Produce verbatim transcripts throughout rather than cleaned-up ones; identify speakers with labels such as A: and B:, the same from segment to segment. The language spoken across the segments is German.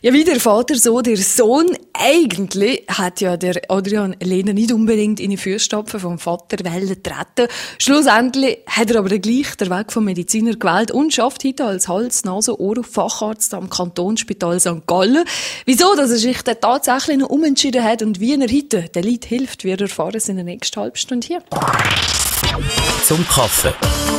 A: Ja, wie der Vater, so der Sohn. Eigentlich hat ja der Adrian Lehner nicht unbedingt in die Fußstapfen vom Vater treten. Schlussendlich hat er aber gleich den Weg vom Mediziner gewählt und schafft heute als Hals-, Nase-, Ohr- Facharzt am Kantonsspital Sankt Gallen. Wieso, dass er sich dann tatsächlich noch umentschieden hat und wie er heute den Leuten hilft, wir erfahren es in der nächsten halben Stunde hier.
B: Zum Kaffee.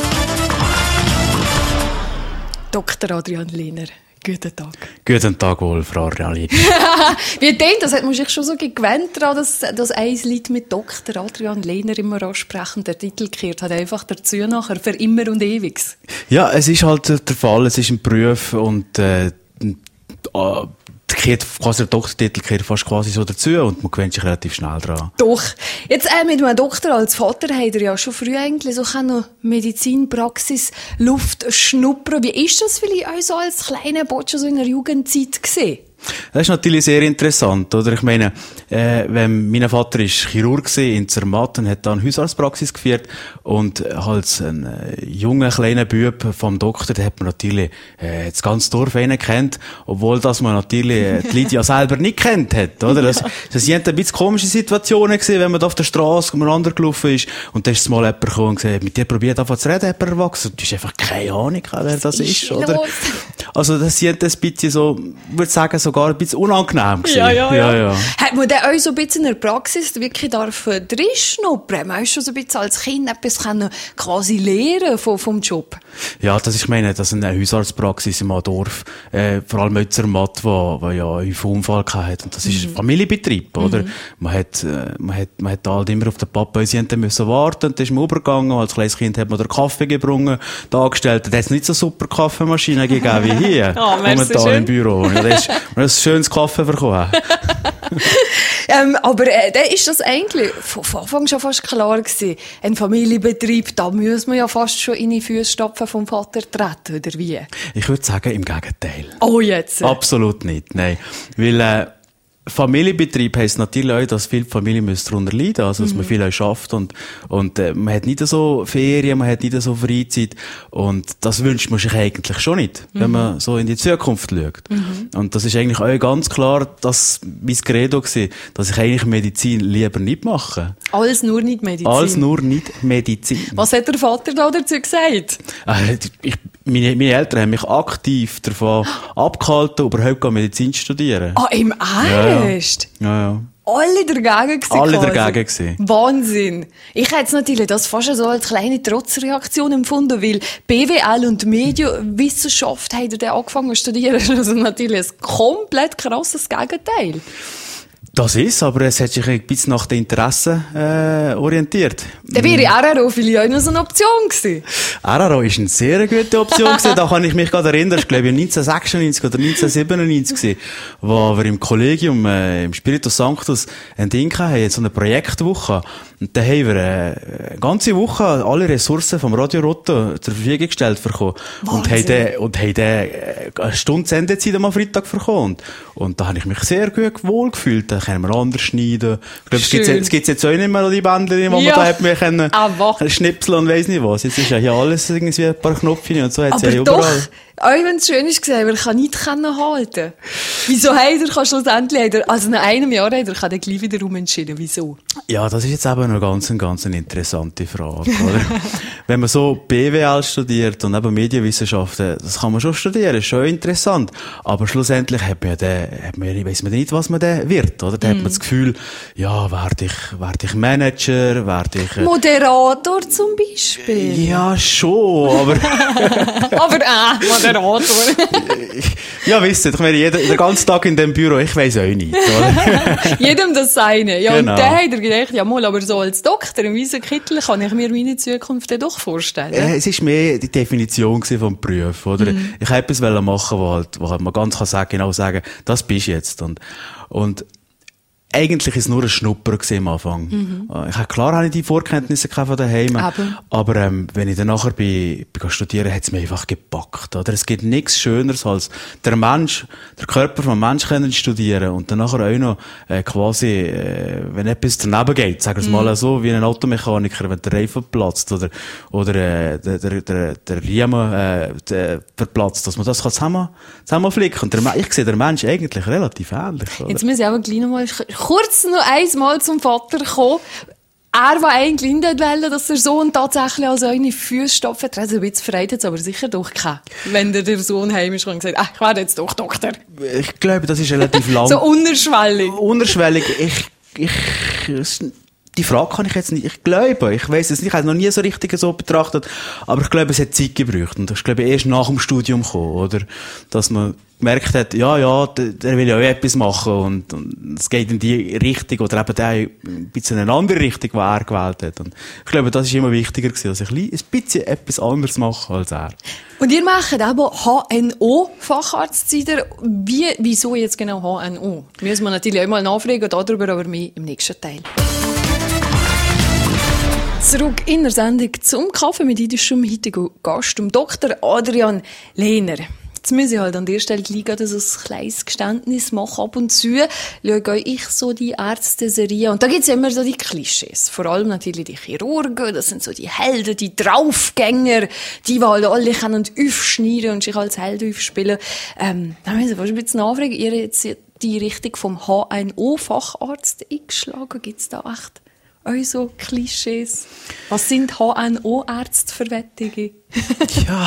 A: Doktor Adrian Lehner. Guten Tag.
C: Guten Tag wohl, Frau Ralli.
A: Wie denkt das? Hat man sich schon so gewöhnt daran, dass, dass ein Lied mit Doktor Adrian Lehner immer ansprechen, der Titel gekehrt hat, einfach dazu nachher, für immer und ewig.
C: Ja, es ist halt der Fall, es ist ein Beruf und äh, äh, kehrt quasi der Doktortitel kehrt fast quasi so dazu und man gewöhnt sich relativ schnell dran.
A: Doch. Jetzt äh, mit einem Doktor als Vater hat er ja schon früh eigentlich so noch Medizinpraxis, Luft schnuppern. Wie ist das vielleicht auch so als kleiner Botsch so in der Jugendzeit gesehen?
C: Das ist natürlich sehr interessant, oder? Ich meine, äh, wenn mein Vater ist Chirurg gewesen, in Zermatt und hat da eine Hausarztpraxis geführt und als ein äh, junger, kleiner Bub vom Doktor, da hat man natürlich äh, das ganze Dorf einen kennt, obwohl das man natürlich äh, die Lydia selber nicht kennt hat, oder? Das, das sind ein bisschen komische Situationen gewesen, wenn man da auf der Straße umeinander gelaufen ist und da ist mal jemand gekommen und gesagt, mit dir probiert einfach zu reden, jemand erwachsen. Du hast einfach keine Ahnung, wer das ist, ist oder? Los? Also das sind ein bisschen so, ich würde sagen, sogar ein bisschen unangenehm gewesen.
A: Ja, ja, ja.
C: ja, ja.
A: Hat man dann auch so ein bisschen in der Praxis wirklich dürfen drinschnuppern? Man hat schon so ein bisschen als Kind etwas können quasi lernen vom, vom Job.
C: Ja, das ich meine, das ist eine Hausarztpraxis im Dorf, äh, vor allem in Zermatt, wo, wo ja einen Unfall hatte. Und das ist ein mhm. Familienbetrieb, oder? Mhm. Man hat, äh, man hat, man hat halt immer auf den Papa, sie haben müssen warten, und dann ist man übergegangen. Als kleines Kind hat man den Kaffee gebrungen, dargestellt. Da hat es nicht so super Kaffeemaschine gegeben wie hier.
A: Oh,
C: momentan im Büro. Ja, das ist, man hat ein schönes Kaffee bekommen.
A: ähm, aber äh, dann ist das eigentlich von Anfang schon fast klar gewesen. Ein Familienbetrieb, da muss man ja fast schon in die Fußstapfen vom Vater treten, oder wie?
C: Ich würde sagen, im Gegenteil.
A: Oh, jetzt?
C: Absolut nicht, nein. Weil, äh, Familienbetrieb heisst natürlich auch, dass viele Familien darunter leiden müssen, also dass mhm. man viel auch schafft und, und äh, man hat nicht so Ferien, man hat nicht so Freizeit und das wünscht man sich eigentlich schon nicht, mhm. wenn man so in die Zukunft schaut. Mhm. Und das ist eigentlich auch ganz klar, dass mein Credo war, dass ich eigentlich Medizin lieber nicht mache.
A: Alles nur nicht Medizin?
C: Alles nur nicht Medizin.
A: Was hat der Vater da dazu gesagt?
C: Äh, ich, meine, meine Eltern haben mich aktiv davon abgehalten, überhaupt Medizin zu studieren.
A: Ah, im Ernst?
C: Ja, ja. ja.
A: Alle dagegen gewesen.
C: Alle
A: quasi.
C: dagegen gewesen.
A: Wahnsinn. Ich hätte es natürlich das fast so als kleine Trotzreaktion empfunden, weil B W L und Medienwissenschaft haben dann angefangen zu studieren. Also natürlich ein komplett krasses Gegenteil.
C: Das ist, aber es hat sich ein bisschen nach den Interessen äh, orientiert.
A: Dann wäre R R O vielleicht auch noch so eine Option gewesen.
C: R R O ist eine sehr gute Option gewesen. Da kann ich mich gerade erinnern. Ich glaube, neunzehnhundertsechsundneunzig oder neunzehnhundertsiebenundneunzig gewesen, wo wir im Kollegium, äh, im Spiritus Sanctus, ein Ding hatten, so eine Projektwoche. Und da haben wir äh, eine ganze Woche alle Ressourcen vom Radio Roto zur Verfügung gestellt bekommen. Und haben dann, und haben dann äh, eine Stunde Sendezeit am Freitag bekommen. Und, und da habe ich mich sehr gut wohl gefühlt. Da können wir anders schneiden. Ich glaube, es gibt es gibt's jetzt auch nicht mehr, die Bänder, wo ja. man da hat mir können, schnipseln und weiss nicht was. Jetzt ist ja hier alles irgendwie ein paar Knöpfe und so hat es ja überall.
A: Doch. Auch wenn es schön ist gesehen, aber ich kann nicht halten. Wieso hat er, kann schlussendlich, also nach einem Jahr hat er, kann er gleich wieder umentschieden. Wieso?
C: Ja, das ist jetzt eben eine ganz, ganz eine interessante Frage, oder? Wenn man so B W L studiert und eben Medienwissenschaften, das kann man schon studieren, ist schon interessant. Aber schlussendlich hat man ja den, hat man, weiss man nicht, was man dann wird, oder? Da mm. hat man das Gefühl, ja, werde ich, werde ich Manager, werde ich... Äh,
A: Moderator zum Beispiel?
C: Ja, schon, aber...
A: aber äh, Moderator.
C: Ja, wisst ihr, ich meine, jeder, den ganzen Tag in dem Büro, ich weiss auch nicht, oder?
A: Jedem das seine. Ja,
C: genau.
A: Und dann hat er gedacht, ja mal, aber so als Doktor im weißen Kittel kann ich mir meine Zukunft dann doch vorstellen.
C: Äh, es war mehr die Definition vom Beruf, oder? Mm. Ich wollte etwas machen, wo halt, wo halt man ganz kann sagen, genau sagen, das bist du jetzt. Und, und eigentlich ist es nur ein Schnupper gewesen am Anfang. Mhm. Ich habe, klar habe ich die Vorkenntnisse von daheim, aber, aber ähm, wenn ich dann nachher bin, bin studieren, hat es mich einfach gepackt. Oder? Es gibt nichts Schöneres als der Mensch, der Körper vom Menschen können studieren und dann nachher auch noch äh, quasi, äh, wenn etwas daneben geht, sagen wir es mhm. mal so, wie ein Automechaniker, wenn der Reifen platzt oder, oder äh, der, der, der, der Riemen äh, der verplatzt, dass man das kann zusammen, zusammenflicken kann. Und der, ich sehe den Mensch eigentlich relativ ähnlich. Oder?
A: Jetzt muss ich aber gleich noch mal kurz noch einmal zum Vater kommen. Er war eigentlich nicht wollen, dass der Sohn tatsächlich als seine Fußstapfen tritt. Also ein bisschen verrät jetzt aber sicher doch keinen. Wenn der, der Sohn heim ist und gesagt, ach, ich werde jetzt doch Doktor.
C: Ich glaube, das ist relativ lang.
A: So unterschwellig.
C: Unterschwellig. Ich, ich, die Frage kann ich jetzt nicht, ich glaube, ich weiss es nicht, ich habe es noch nie so richtig so betrachtet, aber ich glaube, es hat Zeit gebraucht und ich glaube, erst nach dem Studium gekommen, oder? Dass man gemerkt hat, ja, ja, der, der will ja auch etwas machen und, und es geht in die Richtung oder eben der ein bisschen in eine andere Richtung, die er gewählt hat. Und ich glaube, das ist immer wichtiger gewesen, dass ich ein bisschen etwas anderes mache als er.
A: Und ihr macht aber H N O-Facharzt. Wie, wieso jetzt genau H N O? Müssen wir natürlich auch mal nachfragen, darüber aber mehr im nächsten Teil. Zurück in der Sendung zum Kaffee mit unserem heutigen Gast, dem Doktor Adrian Lehner. Jetzt muss ich halt an der Stelle gleich so ein kleines Geständnis machen. Ab und zu schaue ich so die Ärzte-Serie. Und da gibt's immer so die Klischees. Vor allem natürlich die Chirurgen, das sind so die Helden, die Draufgänger, die halt alle können aufschneiden und sich als Helden aufspielen. Ähm, da müssen wir fast ein bisschen nachfragen. Ihr jetzt die Richtung vom H N O-Facharzt eingeschlagen? Gibt's da echt also Klischees? Was sind H N O-Ärzte-Verwettungen?
C: Ja...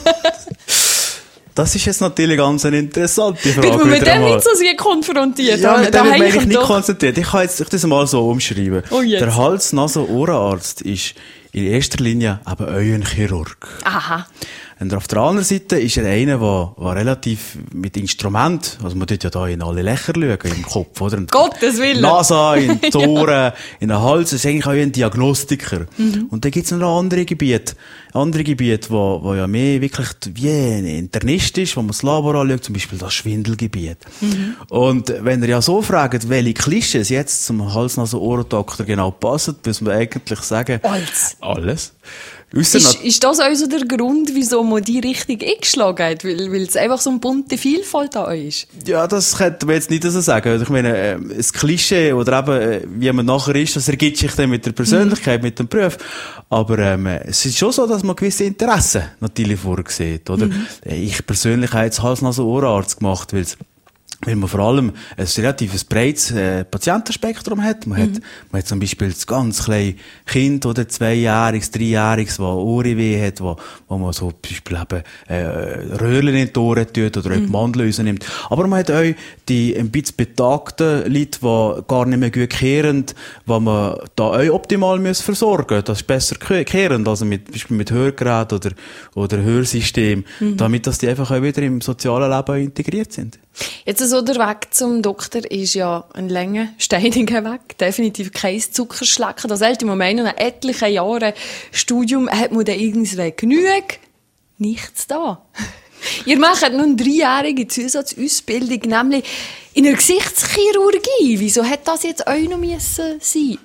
C: Das ist jetzt natürlich ganz eine interessante Frage.
A: Bin mit dem nicht so sehr konfrontiert?
C: Ja, mit dem bin ich nicht konzentriert. Ich kann jetzt ich das mal so umschreiben. Oh, der Hals-Nasen-Ohrenarzt ist in erster Linie eben euer Chirurg.
A: Aha.
C: Und auf der anderen Seite ist er einer, der, der relativ mit Instrument, also man tut ja da in alle Löcher schauen, im Kopf, oder? Und
A: Gottes Willen!
C: Nase, in die Ohren, in den Hals, das ist eigentlich auch ein Diagnostiker. Mhm. Und dann gibt's noch andere Gebiete, andere Gebiete, wo, wo ja mehr wirklich wie ein Internist ist, wo man das Labor anschaut, zum Beispiel das Schwindelgebiet. Mhm. Und wenn ihr ja so fragt, welche Klischees jetzt zum Hals-Nasen-Ohren-Doktor genau passen, muss man eigentlich sagen,
A: alles.
C: Alles.
A: Ist, ist das also der Grund, wieso man die Richtung eingeschlagen hat? Weil, weil es einfach so eine bunte Vielfalt da ist?
C: Ja, das könnte man jetzt nicht so sagen. Ich meine, äh, das Klischee oder eben, wie man nachher ist, das ergibt sich dann mit der Persönlichkeit, mhm. mit dem Beruf. Aber ähm, es ist schon so, dass man gewisse Interessen natürlich vorsieht, oder? Mhm. Ich persönlich habe jetzt Hals-Nasen-Ohrenarzt gemacht, weil weil man vor allem ein relativ breites äh, Patientenspektrum hat. Man, mhm. hat. man hat zum Beispiel das ganz kleine Kind oder zweijähriges, dreijähriges, das Ohrenweh hat, wo, wo man so zum Beispiel eben äh, Röhrchen in die Ohren tut oder mhm. die Mandeln rausnimmt. Aber man hat auch die ein bisschen betagten Leute, die gar nicht mehr gut kehren, die man da auch optimal muss versorgen muss. Das ist besser kehren, also mit, zum Beispiel mit Hörgerät oder, oder Hörsystem, mhm. damit dass die einfach auch wieder im sozialen Leben integriert sind.
A: Jetzt so der Weg zum Doktor ist ja ein langer, steiniger Weg. Definitiv kein Zuckerschlecken. Das sollte man meinen, nach etlichen Jahren Studium hat man dann irgendwie genug. Nichts da. Ihr macht nun eine dreijährige Zusatzausbildung, nämlich in der Gesichtschirurgie. Wieso hat das jetzt auch noch müssen sein?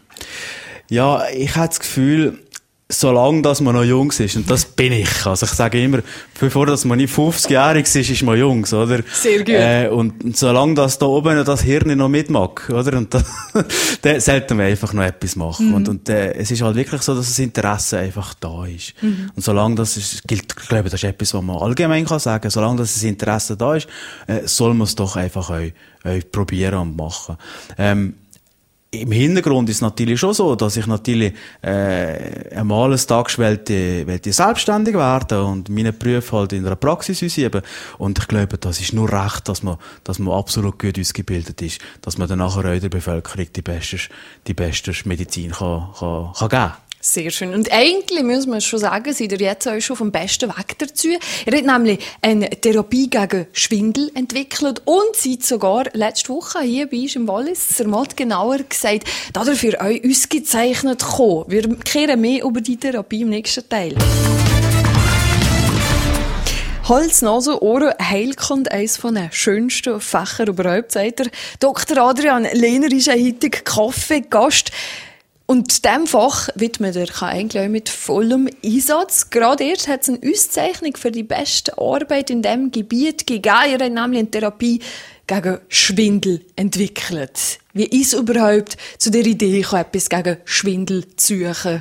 C: Ja, ich habe das Gefühl, solange dass man noch jung ist, und das bin ich. Also ich sage immer, bevor dass man nicht fünfzigjährig ist, ist man jung, oder?
A: Sehr gut.
C: Äh, und, und solange das da oben das Hirn noch mitmacht, oder? Und da, dann sollten wir einfach noch etwas machen. Mhm. Und, und äh, es ist halt wirklich so, dass das Interesse einfach da ist. Mhm. Und solange das ist, gilt, ich glaube, das ist etwas, was man allgemein kann sagen, solange das Interesse da ist, äh, soll man es doch einfach auch, auch probieren und machen. Ähm, Im Hintergrund ist es natürlich schon so, dass ich natürlich äh, einmal eines Tages wollte, wollte selbstständig werden und meine Berufe halt in einer Praxis ausüben. Und ich glaube, das ist nur recht, dass man, dass man absolut gut ausgebildet ist, dass man dann nachher auch der Bevölkerung die beste, die beste Medizin kann, kann, kann geben.
A: Sehr schön. Und eigentlich muss man schon sagen, seid ihr jetzt auch schon vom besten Weg dazu. Ihr habt nämlich eine Therapie gegen Schwindel entwickelt und seid sogar letzte Woche hier bei uns im Wallis, Zermatt genauer gesagt, dafür euch ausgezeichnet gekommen. Wir kehren mehr über die Therapie im nächsten Teil. Hals, Nase, Ohren, Heilkunde, eines von den schönsten Fächern überhaupt, sagt er. Doktor Adrian Lehner ist ein heutiger Kaffeegast. Und diesem Fach widmet er sich eigentlich auch mit vollem Einsatz. Gerade erst hat es eine Auszeichnung für die beste Arbeit in diesem Gebiet gegeben. Er hat nämlich eine Therapie gegen Schwindel entwickelt. Wie ist es überhaupt zu der Idee gekommen, etwas gegen Schwindel zu suchen?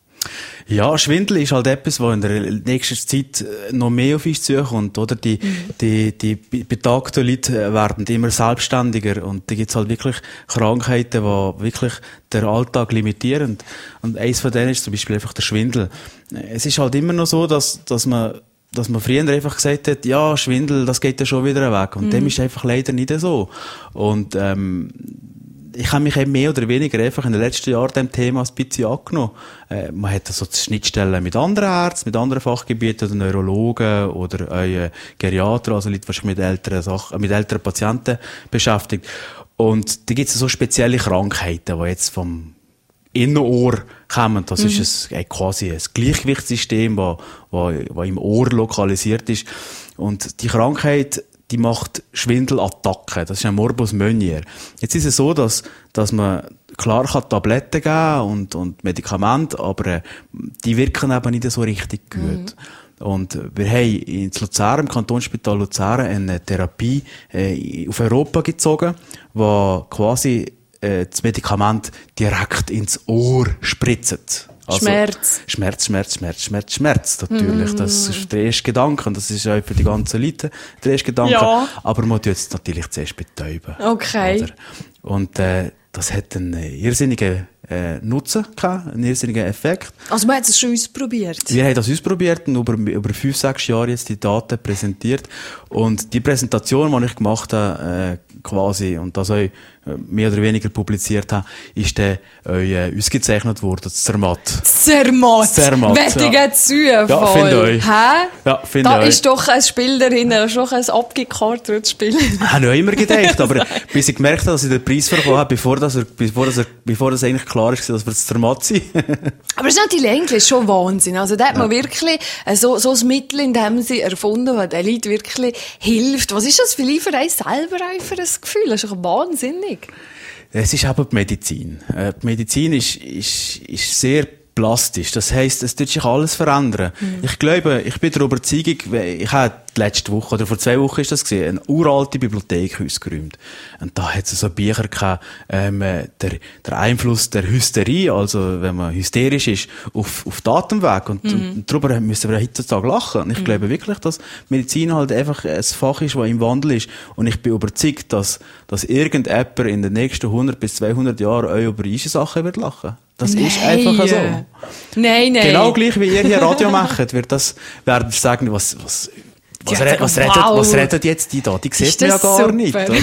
C: Ja, Schwindel ist halt etwas, was in der nächsten Zeit noch mehr auf uns zukommt, oder? Die, mhm. die, die betagten Leute werden immer selbstständiger und da gibt's halt wirklich Krankheiten, die wirklich den Alltag limitieren. Und eins von denen ist zum Beispiel einfach der Schwindel. Es ist halt immer noch so, dass, dass man dass man früher einfach gesagt hat, ja, Schwindel, das geht ja schon wieder weg. Und mhm. dem ist einfach leider nicht so. Und, ähm, ich habe mich eben mehr oder weniger einfach in den letzten Jahren dem Thema ein bisschen angenommen. Äh, man hat so Schnittstellen mit anderen Ärzten, mit anderen Fachgebieten, oder Neurologen oder äh, Geriater, also Leute, die sich mit älteren Sachen, mit älteren Patienten beschäftigt. Und da gibt es so spezielle Krankheiten, die jetzt vom Innenohr kommen. Das mhm. ist ein, quasi ein Gleichgewichtssystem, das, das, das im Ohr lokalisiert ist. Und die Krankheit, die macht Schwindelattacken. Das ist ein Morbus Meunier. Jetzt ist es so, dass, dass man klar kann Tabletten geben und, und Medikamente, aber äh, die wirken eben nicht so richtig gut. Mhm. Und wir haben in Luzern, im Kantonsspital Luzern, eine Therapie äh, auf Europa gezogen, wo quasi äh, das Medikament direkt ins Ohr spritzt. Also,
A: Schmerz.
C: Schmerz, Schmerz, Schmerz, Schmerz, Schmerz, natürlich. Mm. Das ist der erste Gedanke und das ist auch für die ganzen Leute der erste Gedanke. Ja. Aber man tut es natürlich zuerst betäuben.
A: Okay.
C: Oder? Und äh, das hat einen irrsinnigen äh, Nutzen gehabt, einen irrsinnigen Effekt.
A: Also man hat es schon ausprobiert?
C: Wir haben das ausprobiert und über, über fünf, sechs Jahre jetzt die Daten präsentiert. Und die Präsentation, die ich gemacht habe, äh, quasi, und das auch mehr oder weniger publiziert habe, ist dann äh, ausgezeichnet worden, das Zermatt.
A: Zermatt!
C: Zermatt,
A: Wettiger
C: ja.
A: Zufall!
C: Ja, finde ich.
A: Hä?
C: Ja, finde
A: da
C: ich.
A: ist doch ein Spiel darin, schon ein abgekartetes Spiel.
C: Habe ich auch immer gedacht, aber bis ich gemerkt habe, dass ich den Preis bekommen habe, bevor das, bevor das, bevor das eigentlich klar ist, dass wir das Zermatt sind.
A: Aber es ist natürlich eigentlich schon Wahnsinn. Also da hat man ja. wirklich so, so ein Mittel in dem sie erfunden, das den Leuten wirklich hilft. Was ist das vielleicht für einen selber für ein Gefühl? Das ist doch wahnsinnig.
C: Es ist eben die Medizin. Äh, die Medizin ist, ist, ist sehr plastisch. Das heisst, es tut sich alles verändern. Mhm. Ich glaube, ich bin der Überzeugung, ich habe letzte Woche, oder vor zwei Wochen ist das gesehen, eine uralte Bibliothek ausgeräumt. Und da hat es so Bücher gehabt, ähm, der, der Einfluss der Hysterie, also wenn man hysterisch ist, auf, auf den Atemweg. Und, mhm. und darüber müssen wir heutzutage lachen. Und ich mhm. glaube wirklich, dass Medizin halt einfach ein Fach ist, das im Wandel ist. Und ich bin überzeugt, dass, dass irgendjemand in den nächsten hundert bis zweihundert Jahren auch über diese Sachen wird lachen. Das
A: nein.
C: ist einfach so.
A: Nein, nein.
C: Genau gleich, wie ihr hier Radio macht, wird das, werden sie sagen, was, was, was,
A: ja,
C: re- was,
A: wow.
C: redet, was redet jetzt die da? Die sieht man ja gar
A: super.
C: nicht, oder?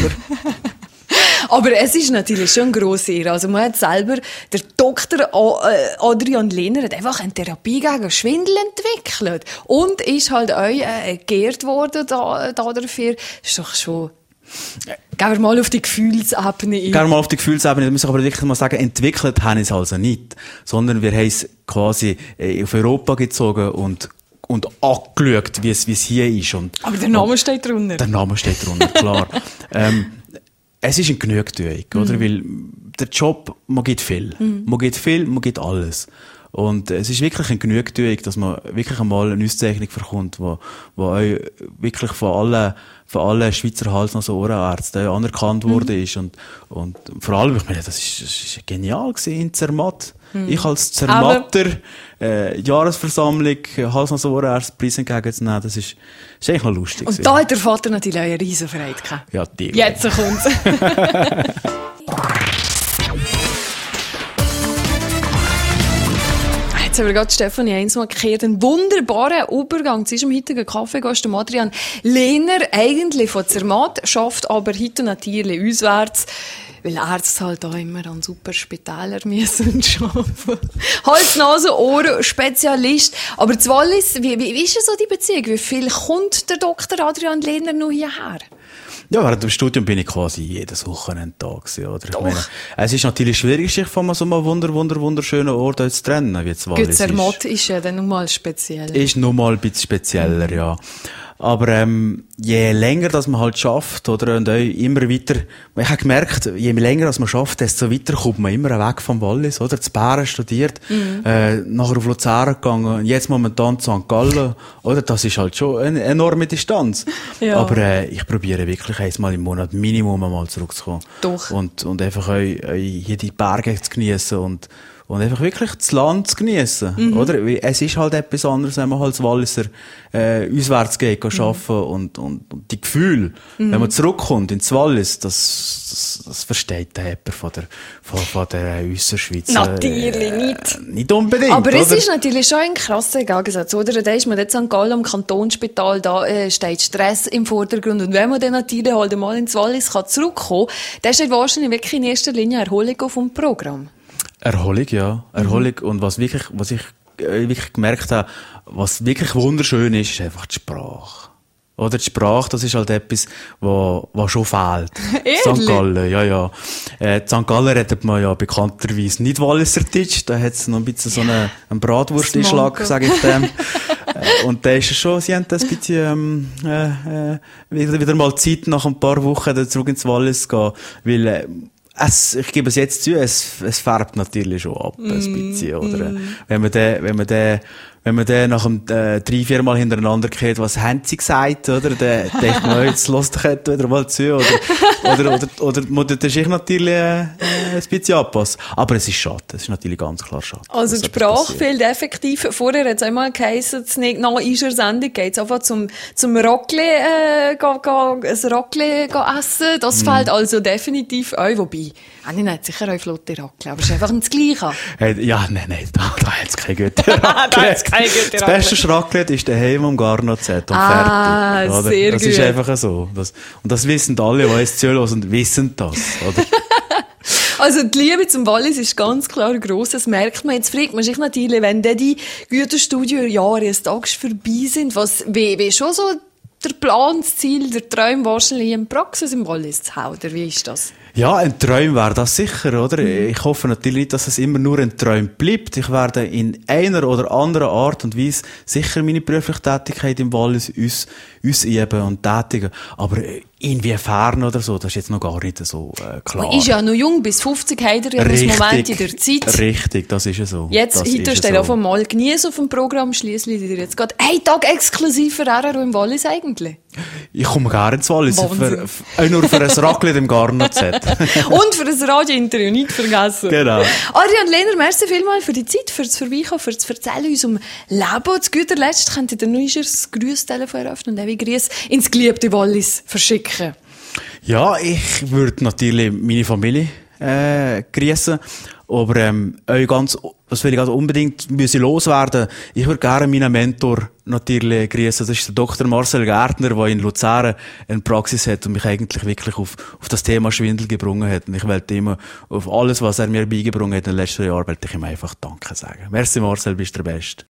A: Aber es ist natürlich schon eine grosse Ehre. Also man hat selber, der Doktor Adrian Lehner hat einfach eine Therapie gegen Schwindel entwickelt. Und ist halt auch äh, geehrt worden da, da dafür. Das ist doch schon... Gehen wir mal auf die Gefühlsebene ein.
C: Gehen wir mal auf die Gefühlsebene. Da muss ich aber wirklich mal sagen, entwickelt haben es also nicht. Sondern wir haben es quasi auf Europa gezogen und, und angeschaut, wie es, wie es hier ist. Und,
A: aber der Name und, steht drunter.
C: Der Name steht drunter, klar. ähm, es ist eine Genugtuung, mhm. oder? Weil der Job, man gibt viel. Mhm. Man gibt viel, man gibt alles. Und es ist wirklich eine Genugtuung, dass man wirklich einmal eine Auszeichnung bekommt, wo, wo auch wirklich von allen, von allen Schweizer Hals- und Ohrenärzten anerkannt mhm. worden ist. Und, und vor allem, ich meine, das ist, das ist genial gewesen in Zermatt. Mhm. Ich als Zermatter, äh, Jahresversammlung, Hals- und Ohrenärzte Preis entgegenzunehmen, das ist, ist eigentlich noch lustig
A: Und
C: gewesen.
A: da hat der Vater natürlich auch eine riesen Freude gehabt.
C: Ja, die.
A: Jetzt kommt's. Jetzt haben wir gerade Stefanie eins markiert. Einen wunderbaren Übergang zu unserem heutigen Kaffeegast, dem Adrian Lehner, eigentlich von Zermatt, schafft aber heute natürlich auswärts, weil Ärzte halt auch immer an super Spitäler müssen arbeiten. Hals, Nase, Ohren, Spezialist. Aber zu Wallis, wie, wie, wie ist so die Beziehung? Wie viel kommt der Doktor Adrian Lehner noch hierher?
C: Ja, während dem Studium bin ich quasi jedes Wochenende da gewesen, oder? Ich meine, es ist natürlich schwierig, sich von so einem wunder, wunder, wunderschönen Ort zu trennen, wie es Wallis ist.
A: Zermatt ist ja dann nochmal speziell.
C: Ist nochmal ein bisschen spezieller, ja. Aber ähm, je länger dass man halt schafft, oder, und auch immer weiter, ich habe gemerkt, je länger dass man schafft, desto weiter kommt man immer weg vom Wallis, oder? Zu Bären studiert, mhm. äh, nachher auf Luzern gegangen, jetzt momentan zu Sankt Gallen, oder? Das ist halt schon eine enorme Distanz. Ja. Aber äh, ich probiere wirklich einmal im Monat Minimum einmal zurückzukommen.
A: Doch.
C: Und, und einfach eu, eu hier die Berge zu geniessen und Und einfach wirklich das Land zu geniessen, mhm. oder? Es ist halt etwas anderes, wenn man halt als Walliser, äh, auswärts geht, mhm. arbeiten und, und, und die Gefühle, mhm. wenn man zurückkommt ins Wallis, das, das, das versteht der Hepper von der, von, von der Äusserschweiz.
A: Natürlich äh,
C: nicht. Nicht unbedingt,
A: aber
C: oder?
A: Es ist natürlich schon ein krasser Gegensatz, oder? Da ist man jetzt Sankt Gallen am Kantonsspital, da äh, steht Stress im Vordergrund. Und wenn man dann natürlich halt einmal ins Wallis kann zurückkommen, dann steht wahrscheinlich wirklich in erster Linie Erholung auf dem Programm.
C: Erholung, ja. Erholung. Mhm. Und was wirklich, was ich äh, wirklich gemerkt habe, was wirklich wunderschön ist, ist einfach die Sprache. Oder die Sprache, das ist halt etwas, was, was schon fehlt. Sankt Gallen, ja, ja. Äh, Sankt Gallen redet man ja bekannterweise nicht Walliserdeutsch. Da hat es noch ein bisschen so einen, einen Bratwursteinschlag, sage ich dem. äh, und da ist es schon, sie haben das ein bisschen, ähm, äh, äh, wieder, wieder mal Zeit, nach ein paar Wochen zurück ins Wallis zu gehen. Weil, äh, Es, ich gebe es jetzt zu, es, es färbt natürlich schon ab, mm, ein bisschen, oder? Mm. Wenn man den, wenn man den, wenn man den nach dem, äh, drei, vier Mal hintereinander geht, was haben sie gesagt, oder? Dann denkt man, jetzt lass doch wieder mal zu, oder? Oder, oder, oder, oder muss ich natürlich, äh, ein bisschen anpassen. Aber es ist schade, es ist natürlich ganz klar schade.
A: Also, die Sprache fehlt effektiv. Vorher hat es einmal geheißen, nach unserer Sendung geht es einfach zum, zum Rockli, äh, go, go, ein Rockli go essen. Das mm. fehlt also definitiv auch, wobei, Anni hat sicher auch flotte Rockli, aber es ist einfach nicht das Gleiche.
C: Hey, ja, nein, nein, da, da hat es keine gute Rockli. Das beste Schracklet ist daheim am Garnozett und
A: ah,
C: fertig. Oder?
A: Sehr
C: das
A: gut.
C: ist einfach so. Das, und das wissen alle, die es zuhören und wissen das, oder?
A: Also die Liebe zum Wallis ist ganz klar gross, das merkt man. Jetzt fragt man sich natürlich, wenn dann die Güterstudio-Jahre eines Tages vorbei sind, was, wie, wie schon so der Plan, das Ziel, der Traum wahrscheinlich in Praxis im Wallis zu haben, oder wie ist das?
C: Ja, ein Traum wäre das sicher, oder? Mhm. Ich hoffe natürlich nicht, dass es immer nur ein Traum bleibt. Ich werde in einer oder anderen Art und Weise sicher meine berufliche Tätigkeit im Wallis uns, ausüben und tätigen. Aber inwiefern oder so, das ist jetzt noch gar nicht so äh, klar.
A: Man ist ja noch jung, bis fünfzig hat er ja das Moment in der Zeit.
C: Richtig, das ist ja so.
A: Jetzt, heute steht so. Auf einmal genießen auf dem Programm, schliesslich dir jetzt gerade ein Tag exklusiv für R R O im Wallis eigentlich.
C: Ich komme gerne ins Wallis, für, für, nur für ein Raclette im Garnozett.
A: Und für ein Radiointerview, nicht vergessen.
C: Genau.
A: Adrian Lehner, merci vielmals für die Zeit, für das Vorbeikommen, für das Erzählen unserem Leben. Zu guter Letzt könnt ihr dann noch das Grüßtelefon eröffnen und auch wie Grüße ins geliebte Wallis verschicken.
C: Ja, ich würde natürlich meine Familie äh, grüßen. Aber ähm, euch ganz, das will ich ganz unbedingt müssen loswerden. Ich würde gerne meinen Mentor natürlich grüßen. Das ist der Doktor Marcel Gärtner, der in Luzern eine Praxis hat und mich eigentlich wirklich auf, auf das Thema Schwindel gebrungen hat. Und ich wollte immer auf alles, was er mir beigebracht hat in den letzten Jahren, wollte ich ihm einfach Danke sagen. Merci Marcel, bist der Beste.